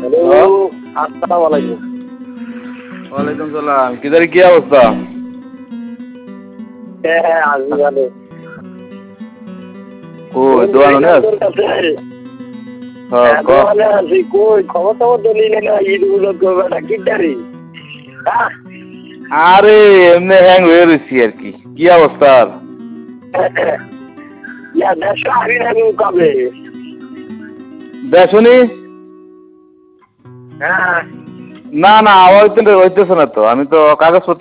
Hello, আসসালামু আলাইকুম। ওয়ালাইকুম সালাম। কি অবস্থা? হ্যাঁ, আছি ভালো। কই দোয়ানো না? তোর কাছে হ্যাঁ ক। দোয়ানে আছি। কই খবর টবর তো নিলে না, ঈদ উলো করবে না কি তারি? আরে এমনি হ্যাং হয়ে রয়েছি আর কি। কি অবস্থা? দেড়শো আবি না কবে? দেখনি? হ্যাঁ না না, হইতেছে না তো। আমি তো কাগজপত্র